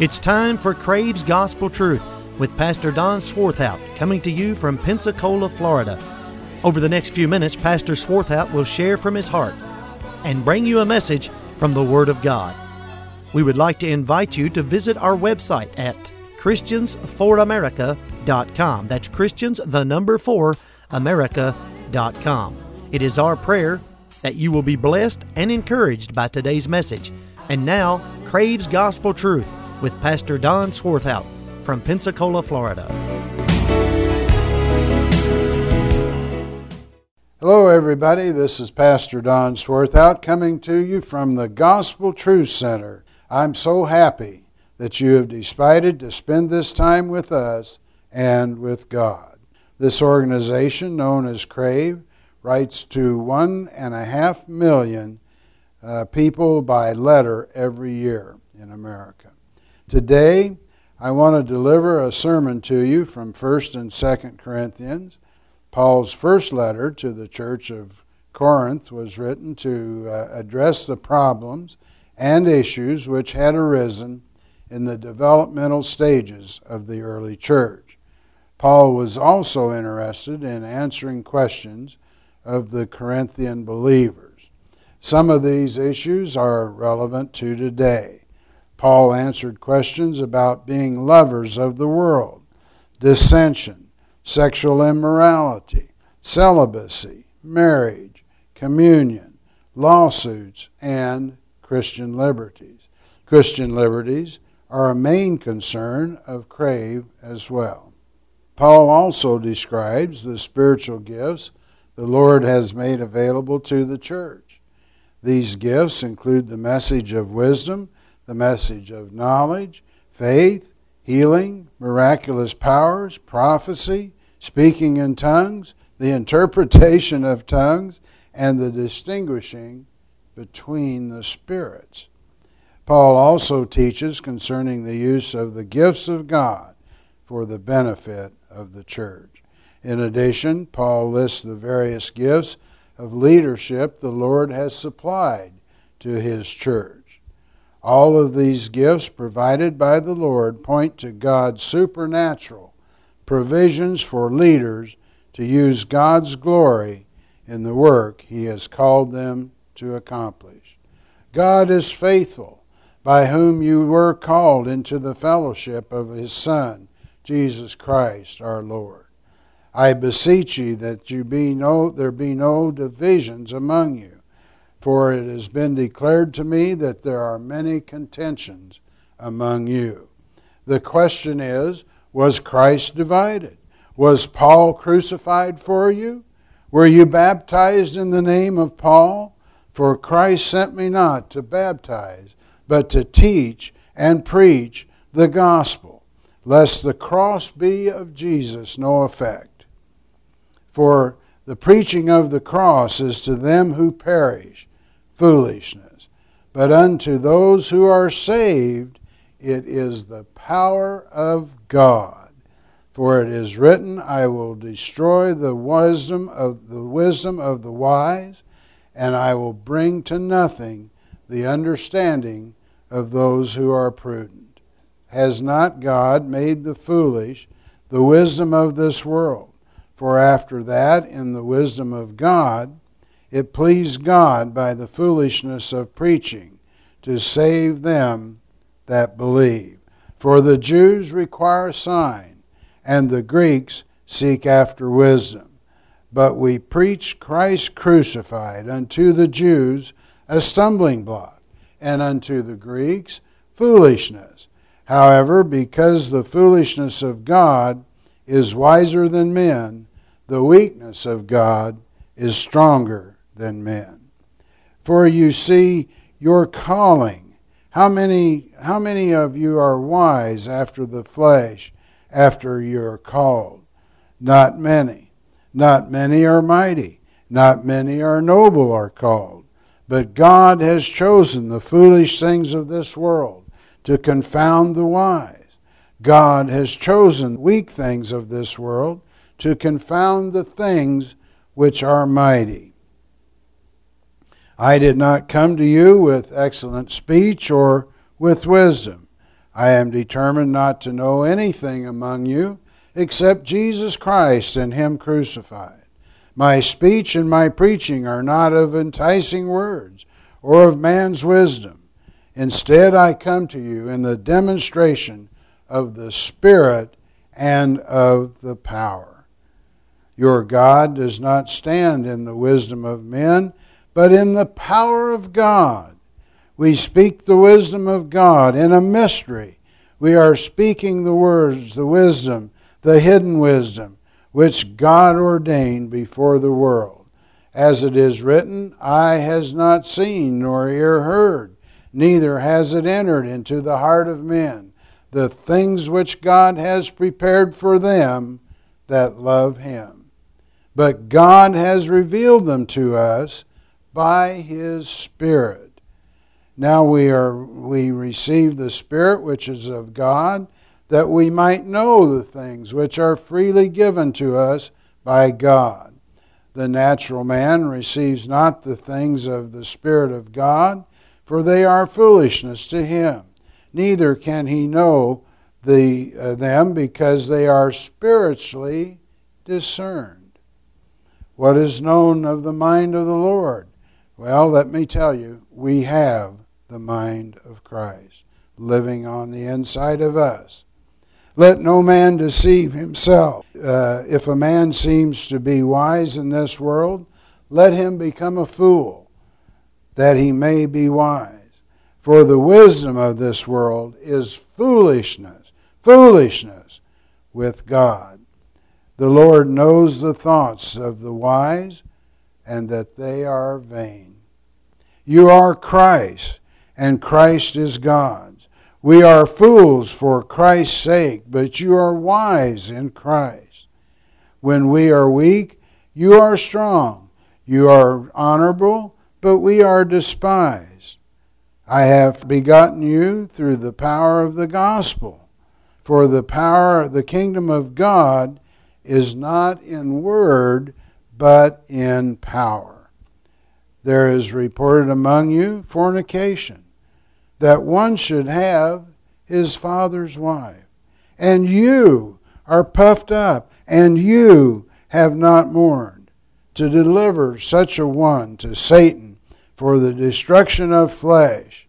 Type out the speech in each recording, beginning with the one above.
It's time for Crave's Gospel Truth with Pastor Don Swarthout, coming to you from Pensacola, Florida. Over the next few minutes, Pastor Swarthout will share from his heart and bring you a message from the Word of God. We would like to invite you to visit our website at ChristiansForAmerica.com. That's Christians, the number 4, America.com. It is our prayer that you will be blessed and encouraged by today's message. And now, Crave's Gospel Truth with Pastor Don Swarthout from Pensacola, Florida. Hello everybody, this is Pastor Don Swarthout coming to you from the Gospel Truth Center. I'm so happy that you have decided to spend this time with us and with God. This organization, known as Crave, writes to 1.5 million people by letter every year in America. Today, I want to deliver a sermon to you from 1st and 2nd Corinthians. Paul's first letter to the church of Corinth was written to address the problems and issues which had arisen in the developmental stages of the early church. Paul was also interested in answering questions of the Corinthian believers. Some of these issues are relevant to today. Paul answered questions about being lovers of the world, dissension, sexual immorality, celibacy, marriage, communion, lawsuits, and Christian liberties. Christian liberties are a main concern of Crave as well. Paul also describes the spiritual gifts the Lord has made available to the church. These gifts include the message of wisdom, the message of knowledge, faith, healing, miraculous powers, prophecy, speaking in tongues, the interpretation of tongues, and the distinguishing between the spirits. Paul also teaches concerning the use of the gifts of God for the benefit of the church. In addition, Paul lists the various gifts of leadership the Lord has supplied to His church. All of these gifts provided by the Lord point to God's supernatural provisions for leaders to use God's glory in the work He has called them to accomplish. God is faithful, by whom you were called into the fellowship of His Son, Jesus Christ our Lord. I beseech you that there be no divisions among you, for it has been declared to me that there are many contentions among you. The question is, was Christ divided? Was Paul crucified for you? Were you baptized in the name of Paul? For Christ sent me not to baptize, but to teach and preach the gospel, lest the cross be of Jesus no effect. For the preaching of the cross is to them who perish foolishness, but unto those who are saved it is the power of God. For it is written, I will destroy the wisdom of the wise, and I will bring to nothing the understanding of those who are prudent. Has not God made the foolish the wisdom of this world? For after that, in the wisdom of God, it pleased God by the foolishness of preaching to save them that believe. For the Jews require a sign, and the Greeks seek after wisdom. But we preach Christ crucified, unto the Jews a stumbling block, and unto the Greeks foolishness. However, because the foolishness of God is wiser than men, the weakness of God is stronger than men. For you see your calling. How many of you are wise after the flesh, after you are called? Not many. Not many are mighty. Not many are noble are called. But God has chosen the foolish things of this world to confound the wise. God has chosen weak things of this world to confound the things which are mighty. I did not come to you with excellent speech or with wisdom, I am determined not to know anything among you except Jesus Christ and Him crucified. My speech and my preaching are not of enticing words or of man's wisdom. Instead, I come to you in the demonstration of the Spirit and of the power. Your God does not stand in the wisdom of men, but in the power of God. We speak the wisdom of God in a mystery. We are speaking the words, the wisdom, the hidden wisdom, which God ordained before the world. As it is written, eye has not seen nor ear heard, neither has it entered into the heart of men, the things which God has prepared for them that love Him. But God has revealed them to us by His Spirit. Now we receive the Spirit which is of God, that we might know the things which are freely given to us by God. The natural man receives not the things of the Spirit of God, for they are foolishness to him. Neither can he know them, because they are spiritually discerned. What is known of the mind of the Lord? Well, let me tell you, we have the mind of Christ living on the inside of us. Let no man deceive himself. If a man seems to be wise in this world, let him become a fool, that he may be wise. For the wisdom of this world is foolishness with God. The Lord knows the thoughts of the wise, and that they are vain. You are Christ, and Christ is God's. We are fools for Christ's sake, but you are wise in Christ. When we are weak, you are strong. You are honorable, but we are despised. I have begotten you through the power of the gospel. For the kingdom of God is not in word, but in power. There is reported among you fornication, that one should have his father's wife. And you are puffed up, and you have not mourned, to deliver such a one to Satan for the destruction of flesh.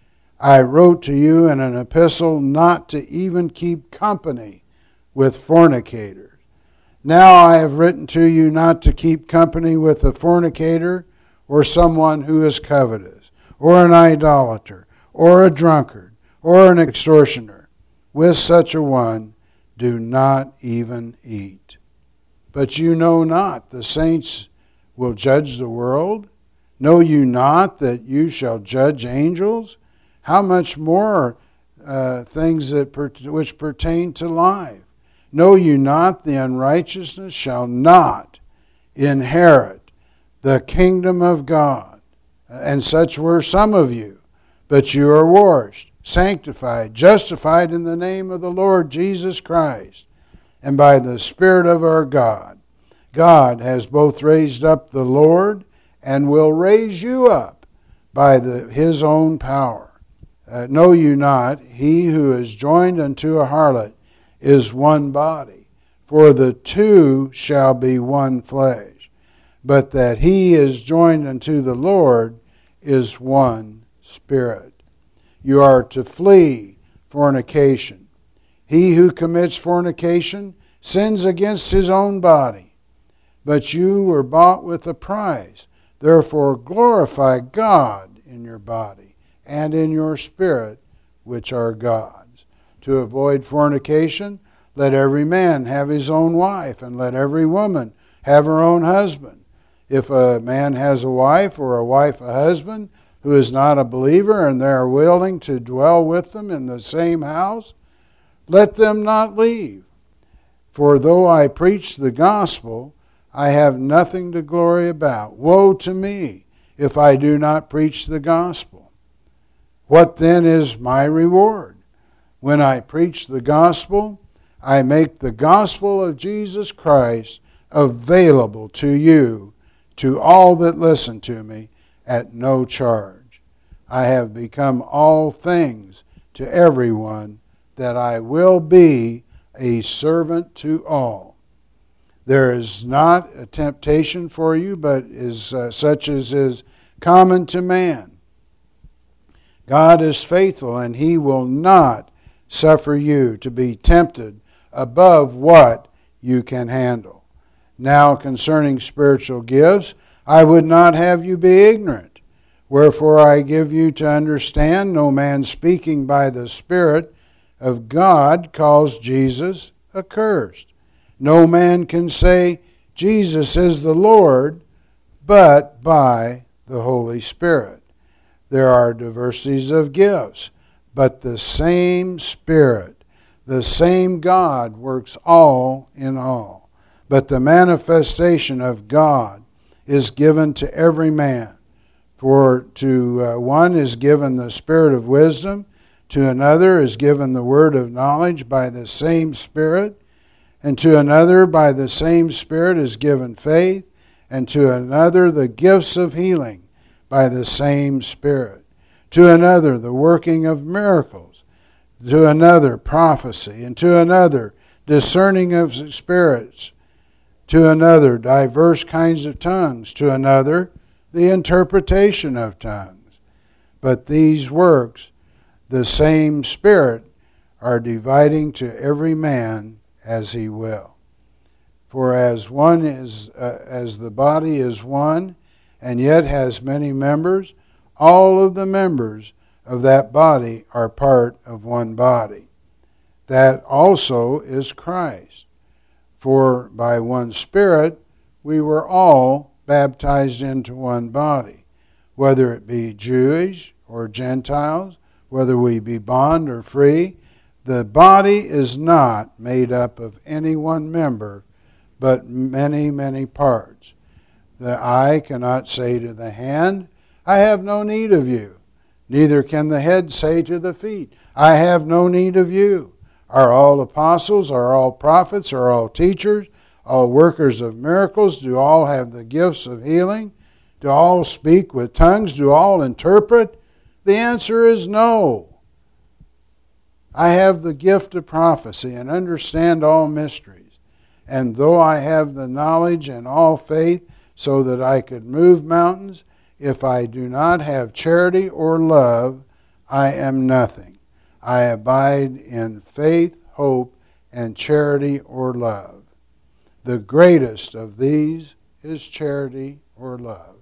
I wrote to you in an epistle not to even keep company with fornicators. Now I have written to you not to keep company with a fornicator, or someone who is covetous, or an idolater, or a drunkard, or an extortioner. With such a one, do not even eat. But you know not the saints will judge the world? Know you not that you shall judge angels? How much more things which pertain to life? Know you not the unrighteousness shall not inherit the kingdom of God? And such were some of you. But you are washed, sanctified, justified in the name of the Lord Jesus Christ, and by the Spirit of our God. God has both raised up the Lord and will raise you up by His own power. Know you not, he who is joined unto a harlot is one body, for the two shall be one flesh. But that he is joined unto the Lord is one Spirit. You are to flee fornication. He who commits fornication sins against his own body. But you were bought with a price. Therefore glorify God in your body and in your spirit, which are God's. To avoid fornication, let every man have his own wife, and let every woman have her own husband. If a man has a wife, or a wife a husband, who is not a believer, and they are willing to dwell with them in the same house, let them not leave. For though I preach the gospel, I have nothing to glory about. Woe to me if I do not preach the gospel. What then is my reward? When I preach the gospel, I make the gospel of Jesus Christ available to you, to all that listen to me, at no charge. I have become all things to everyone that I will be a servant to all. There is not a temptation for you, but is such as is common to man. God is faithful, and He will not suffer you to be tempted above what you can handle. Now concerning spiritual gifts, I would not have you be ignorant. Wherefore I give you to understand, no man speaking by the Spirit of God calls Jesus accursed. No man can say, Jesus is the Lord, but by the Holy Spirit. There are diversities of gifts, but the same Spirit, the same God works all in all. But the manifestation of God is given to every man. For to one is given the spirit of wisdom, to another is given the word of knowledge by the same Spirit, and to another by the same Spirit is given faith, and to another the gifts of healing by the same Spirit, to another the working of miracles, to another prophecy, and to another discerning of spirits, to another diverse kinds of tongues, to another the interpretation of tongues. But these works the same Spirit are dividing to every man as He will. For as one is, as the body is one, and yet has many members, all of the members of that body are part of one body. That also is Christ. For by one Spirit we were all baptized into one body, whether it be Jewish or Gentiles, whether we be bond or free. The body is not made up of any one member, but many, many parts. The eye cannot say to the hand, I have no need of you. Neither can the head say to the feet, I have no need of you. Are all apostles, are all prophets, are all teachers, all workers of miracles? Do all have the gifts of healing? Do all speak with tongues? Do all interpret? The answer is no. I have the gift of prophecy and understand all mysteries. And though I have the knowledge and all faith so that I could move mountains, if I do not have charity or love, I am nothing. I abide in faith, hope, and charity or love. The greatest of these is charity or love.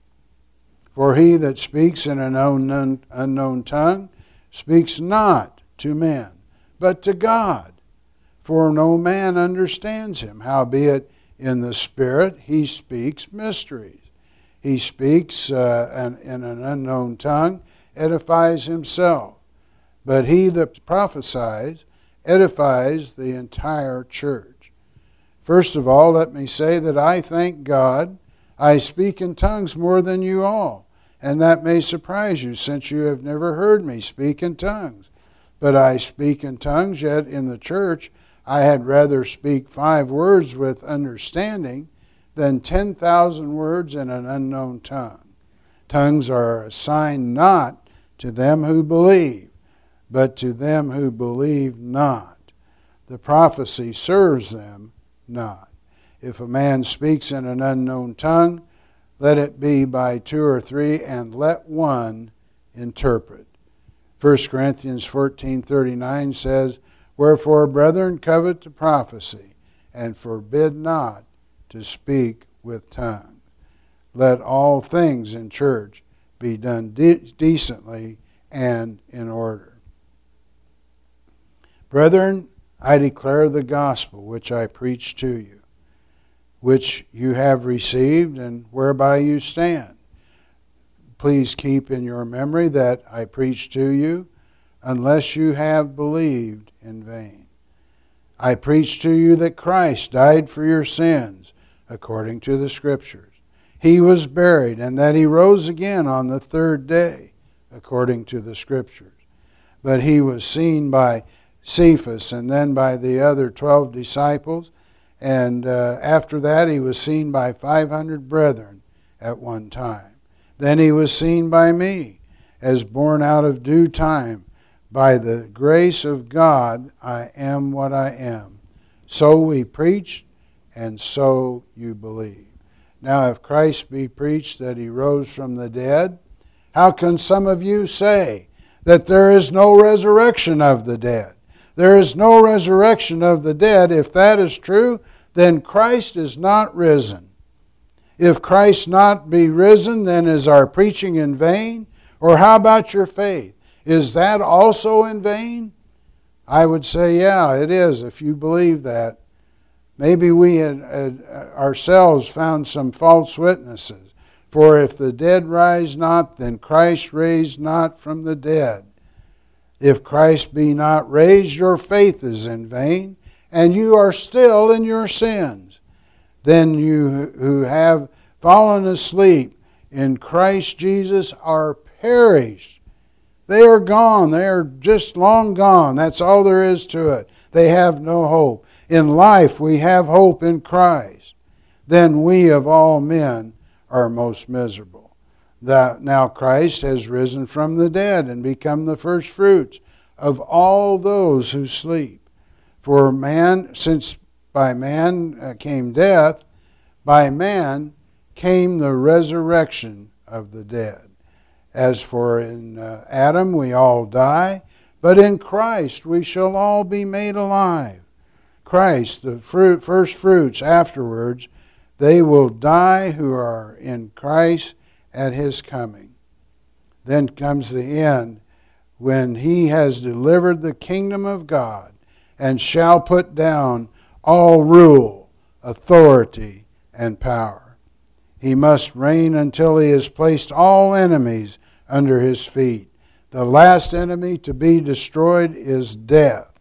For he that speaks in an unknown tongue speaks not to men, but to God. For no man understands him. Howbeit in the Spirit he speaks mysteries. He speaks in an unknown tongue, edifies himself. But he that prophesies edifies the entire church. First of all, let me say that I thank God I speak in tongues more than you all, and that may surprise you, since you have never heard me speak in tongues. But I speak in tongues, yet in the church I had rather speak 5 words with understanding than 10,000 words in an unknown tongue. Tongues are a sign not to them who believe, but to them who believe not. The prophecy serves them not. If a man speaks in an unknown tongue, let it be by 2 or 3, and let one interpret. 1 Corinthians 14:39 says, Wherefore, brethren, covet to prophecy, and forbid not to speak with tongues. Let all things in church be done decently and in order. Brethren, I declare the gospel which I preach to you, which you have received and whereby you stand. Please keep in your memory that I preach to you, unless you have believed in vain. I preach to you that Christ died for your sins, according to the Scriptures. He was buried, and that He rose again on the 3rd day, according to the Scriptures. But He was seen by Cephas, and then by the other 12 disciples, and after that He was seen by 500 brethren at one time. Then He was seen by me, as born out of due time By the grace of God, I am what I am. So we preach, and so you believe. Now, if Christ be preached that he rose from the dead, how can some of you say that there is no resurrection of the dead? There is no resurrection of the dead. If that is true, then Christ is not risen. If Christ not be risen, then is our preaching in vain? Or how about your faith? Is that also in vain? I would say, yeah, it is, if you believe that. Maybe we had ourselves found some false witnesses. For if the dead rise not, then Christ raised not from the dead. If Christ be not raised, your faith is in vain, and you are still in your sins. Then you who have fallen asleep in Christ Jesus are perished. They are gone. They are just long gone. That's all there is to it. They have no hope. In life we have hope in Christ. Then we of all men are most miserable. Now Christ has risen from the dead and become the first fruits of all those who sleep. For man, since by man came death, by man came the resurrection of the dead. As for in Adam we all die, but in Christ we shall all be made alive. Christ, the first fruits, afterwards they will die who are in Christ at his coming. Then comes the end, when he has delivered the kingdom of God and shall put down all rule, authority, and power. He must reign until he has placed all enemies under his feet. The last enemy to be destroyed is death.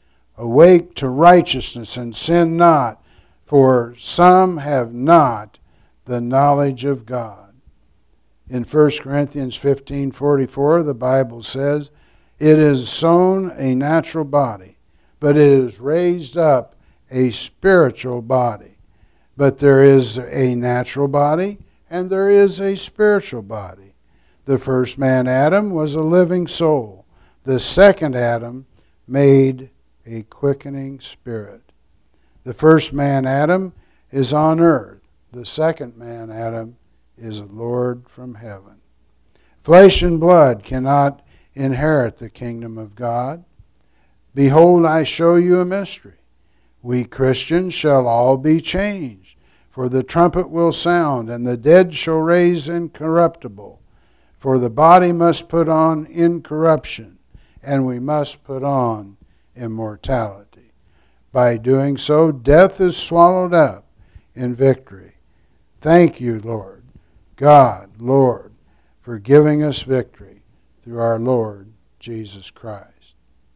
Awake to righteousness and sin not, for some have not the knowledge of God. In 1 Corinthians 15:44, the Bible says, it is sown a natural body, but it is raised up a spiritual body. But there is a natural body, and there is a spiritual body. The first man, Adam, was a living soul. The second Adam made a quickening spirit. The first man, Adam, is on earth. The second man, Adam, is a Lord from heaven. Flesh and blood cannot inherit the kingdom of God. Behold, I show you a mystery. We Christians shall all be changed, for the trumpet will sound, and the dead shall raise incorruptible. For the body must put on incorruption, and we must put on immortality. By doing so, death is swallowed up in victory. Thank you, Lord, God, Lord, for giving us victory through our Lord Jesus Christ.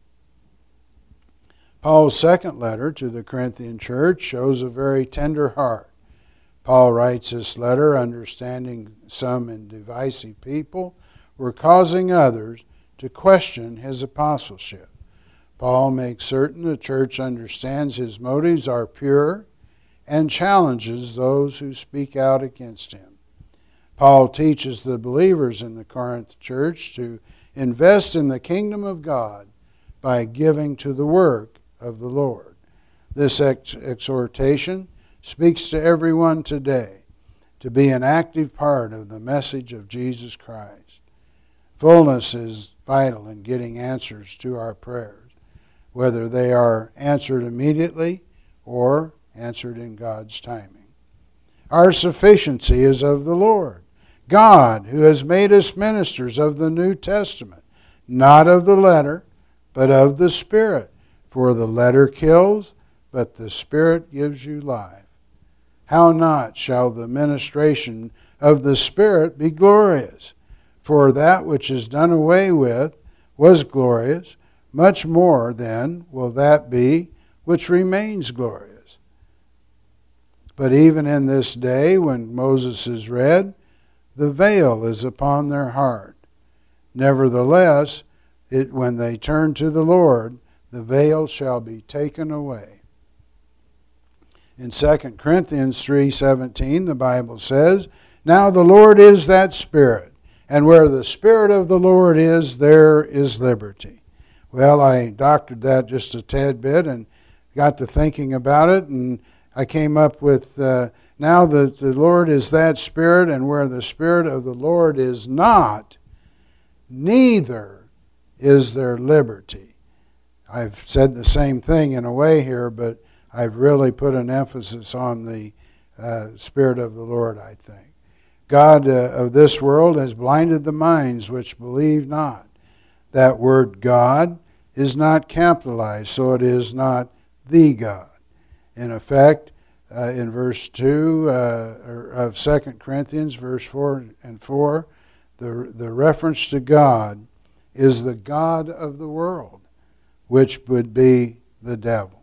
Paul's second letter to the Corinthian church shows a very tender heart. Paul writes this letter understanding some indivisive people were causing others to question his apostleship. Paul makes certain the church understands his motives are pure and challenges those who speak out against him. Paul teaches the believers in the Corinth church to invest in the kingdom of God by giving to the work of the Lord. This exhortation speaks to everyone today to be an active part of the message of Jesus Christ. Fullness is vital in getting answers to our prayers, whether they are answered immediately or answered in God's timing. Our sufficiency is of the Lord, God, who has made us ministers of the New Testament, not of the letter, but of the Spirit. For the letter kills, but the Spirit gives you life. How not shall the ministration of the Spirit be glorious? For that which is done away with was glorious, much more then will that be which remains glorious. But even in this day, when Moses is read, the veil is upon their heart. Nevertheless, when they turn to the Lord, the veil shall be taken away. In 2 Corinthians 3:17, the Bible says, now the Lord is that Spirit, and where the Spirit of the Lord is, there is liberty. Well, I doctored that just a tad bit and got to thinking about it, and I came up with now that the Lord is that Spirit, and where the Spirit of the Lord is not, neither is there liberty. I've said the same thing in a way here, but I've really put an emphasis on the Spirit of the Lord, I think. God of this world has blinded the minds which believe not. That word God is not capitalized, so it is not the God. In effect, in verse 2 of 2 Corinthians, verse 4 and 4, the reference to God is the God of the world, which would be the devil.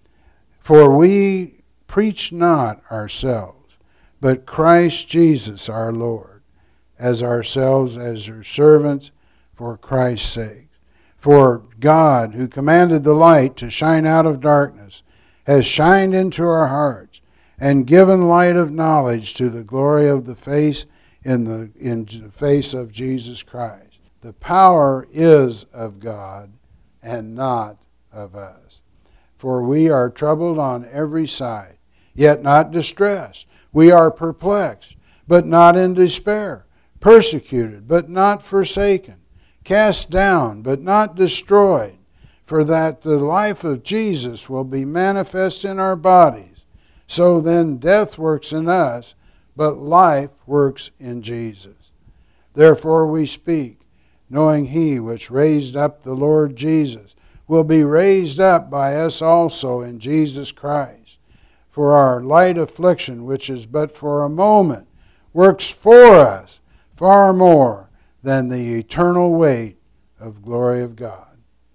For we preach not ourselves, but Christ Jesus our Lord, as ourselves as your servants for Christ's sake. For God, who commanded the light to shine out of darkness, has shined into our hearts and given light of knowledge to the glory of the face in the face of Jesus Christ. The power is of God and not of us. For we are troubled on every side, yet not distressed. We are perplexed, but not in despair. Persecuted, but not forsaken. Cast down, but not destroyed. For that the life of Jesus will be manifest in our bodies. So then death works in us, but life works in Jesus. Therefore we speak, knowing he which raised up the Lord Jesus will be raised up by us also in Jesus Christ. For our light affliction, which is but for a moment, works for us far more than the eternal weight of glory of God.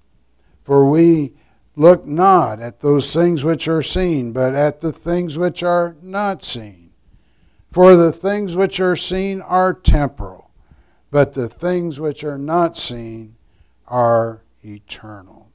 For we look not at those things which are seen, but at the things which are not seen. For the things which are seen are temporal, but the things which are not seen are eternal.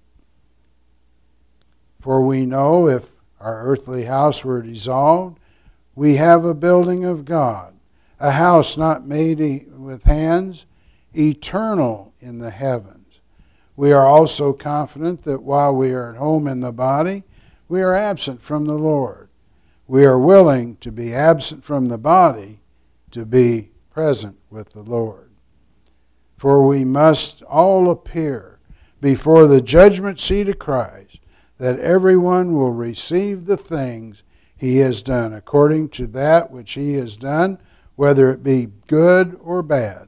For we know if our earthly house were dissolved, we have a building of God, a house not made with hands, eternal in the heavens. We are also confident that while we are at home in the body, we are absent from the Lord. We are willing to be absent from the body to be present with the Lord. For we must all appear before the judgment seat of Christ, that everyone will receive the things he has done according to that which he has done, whether it be good or bad.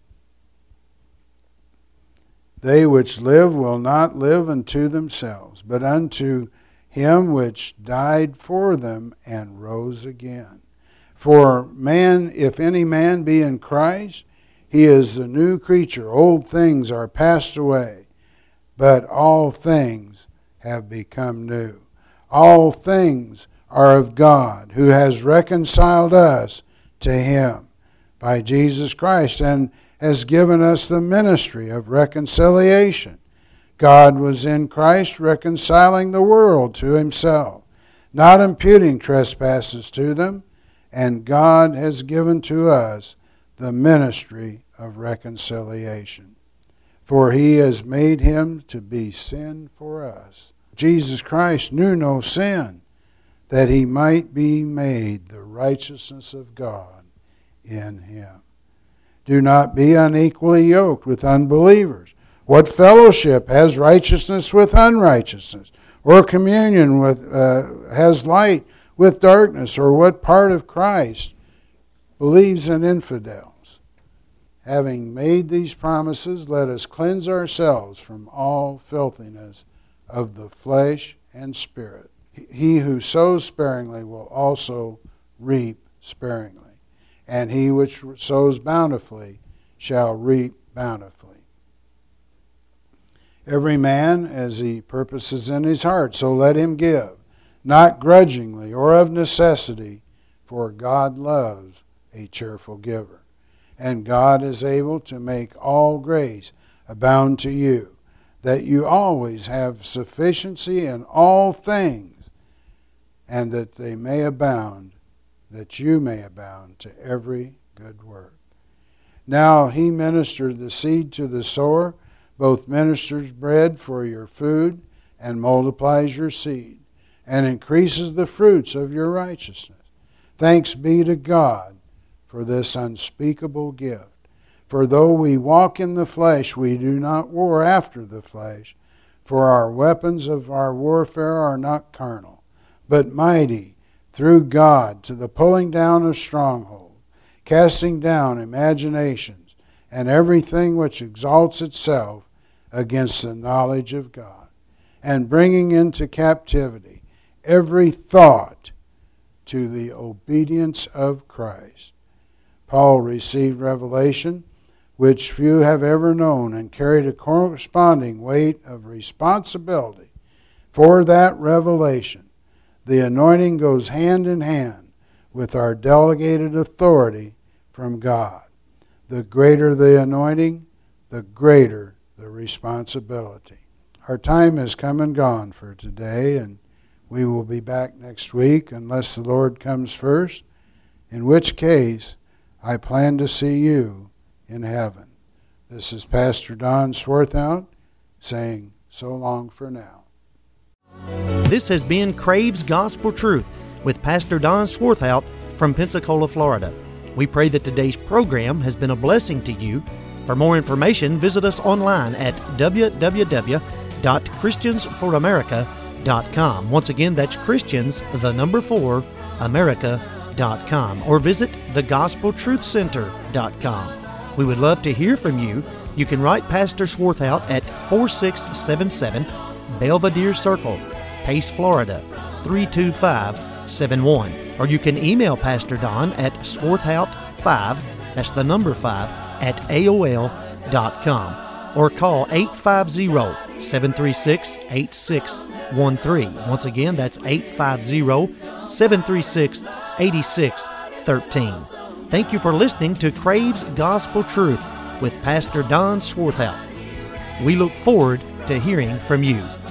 They which live will not live unto themselves, but unto him which died for them and rose again. For man, if any man be in Christ, he is a new creature. Old things are passed away, but all things have become new. All things are of God, who has reconciled us to him by Jesus Christ, and has given us the ministry of reconciliation. God was in Christ reconciling the world to himself, not imputing trespasses to them, and God has given to us the ministry of reconciliation. For he has made him to be sin for us. Jesus Christ knew no sin, that he might be made the righteousness of God in him. Do not be unequally yoked with unbelievers. What fellowship has righteousness with unrighteousness? Or communion with has light with darkness? Or what part of Christ believes in infidels? Having made these promises, let us cleanse ourselves from all filthiness of the flesh and spirit. He who sows sparingly will also reap sparingly, and he which sows bountifully shall reap bountifully. Every man as he purposes in his heart, so let him give, not grudgingly or of necessity, for God loves a cheerful giver. And God is able to make all grace abound to you, that you always have sufficiency in all things, and that they may abound, that you may abound to every good work. Now he ministered the seed to the sower both ministers bread for your food and multiplies your seed and increases the fruits of your righteousness. Thanks be to God for this unspeakable gift. For though we walk in the flesh, we do not war after the flesh. For our weapons of our warfare are not carnal, but mighty through God to the pulling down of strongholds, casting down imaginations, and everything which exalts itself against the knowledge of God, and bringing into captivity every thought to the obedience of Christ. Paul received revelation which few have ever known, and carried a corresponding weight of responsibility for that revelation. The anointing goes hand in hand with our delegated authority from God. The greater the anointing, the greater the responsibility. Our time has come and gone for today, and we will be back next week unless the Lord comes first, in which case I plan to see you in heaven. This is Pastor Don Swarthout saying so long for now. This has been Crave's Gospel Truth with Pastor Don Swarthout from Pensacola, Florida. We pray that today's program has been a blessing to you. For more information, visit us online at www.christiansforamerica.com. Once again, that's Christians, the number 4, America.com. Or visit thegospeltruthcenter.com. We would love to hear from you. You can write Pastor Swarthout at 4677 Belvedere Circle, Pace, Florida, 32571. Or you can email Pastor Don at swarthout5, that's the number 5, at AOL.com. Or call 850-736-8613. Once again, that's 850-736-8613. Thank you for listening to Crave's Gospel Truth with Pastor Don Swarthout. We look forward to hearing from you.